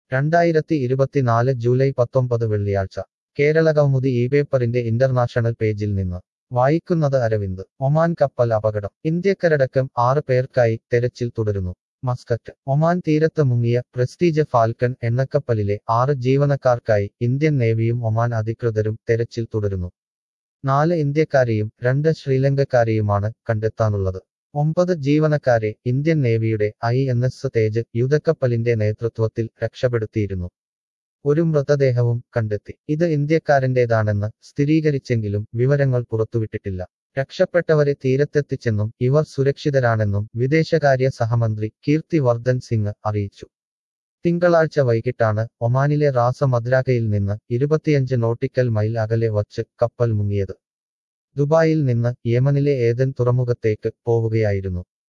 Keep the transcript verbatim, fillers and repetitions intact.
രണ്ടായിരത്തി ഇരുപത്തിനാല് ജൂലൈ പത്തൊമ്പത് വെള്ളിയാഴ്ച കേരളകൗമുദി ഈ പേപ്പറിന്റെ ഇന്റർനാഷണൽ പേജിൽ നിന്ന് വായിക്കുന്നത് അരവിന്ദ്. ഒമാൻ കപ്പൽ അപകടം. ഇന്ത്യക്കരടക്കം ആറ് പേർക്കായി തെരച്ചിൽ തുടരുന്നു. മസ്കറ്റ്. ഒമാൻ തീരത്ത് മുങ്ങിയ പ്രസ്റ്റീജ് ഫാൽക്കൺ എണ്ണക്കപ്പലിലെ ആറ് ജീവനക്കാർക്കായി ഇന്ത്യൻ നേവിയും ഒമാൻ അധികൃതരും തെരച്ചിൽ തുടരുന്നു. നാല് ഇന്ത്യക്കാരെയും രണ്ട് ശ്രീലങ്കക്കാരെയുമാണ് കണ്ടെത്താനുള്ളത്. ഒമ്പത് ജീവനക്കാരെ ഇന്ത്യൻ നേവിയുടെ ഐ എൻ എസ് തേജ് യുദ്ധക്കപ്പലിന്റെ നേതൃത്വത്തിൽ രക്ഷപ്പെടുത്തിയിരുന്നു. ഒരു മൃതദേഹവും കണ്ടെത്തി. ഇത് ഇന്ത്യക്കാരന്റേതാണെന്ന് സ്ഥിരീകരിച്ചെങ്കിലും വിവരങ്ങൾ പുറത്തുവിട്ടിട്ടില്ല. രക്ഷപ്പെട്ടവരെ തീരത്തെത്തിച്ചെന്നും ഇവർ സുരക്ഷിതരാണെന്നും വിദേശകാര്യ സഹമന്ത്രി കീർത്തി വർദ്ധൻ സിംഗ് അറിയിച്ചു. തിങ്കളാഴ്ച വൈകിട്ടാണ് ഒമാനിലെ റാസ മദ്രാക്കയിൽ നിന്ന് ഇരുപത്തിയഞ്ച് നോട്ടിക്കൽ മൈൽ അകലെ വച്ച് കപ്പൽ മുങ്ങിയത്. ദുബായിൽ നിന്ന് യമനിലെ ഏദൻ തുറമുഖത്തേക്ക് പോവുകയായിരുന്നു.